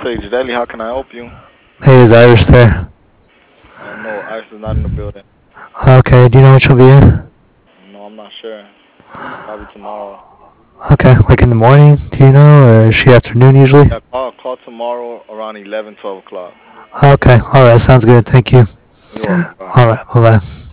Sage Daily. How can I help you? Hey, is Irish there? No, Ice is not in the building. Okay, do you know when she'll be in? No, I'm not sure. Probably tomorrow. Okay, like in the morning, do you know, or is she afternoon usually? Yeah, call tomorrow around 11, 12 o'clock. Okay, alright, sounds good, thank you. You're welcome. Bye. Alright, bye bye.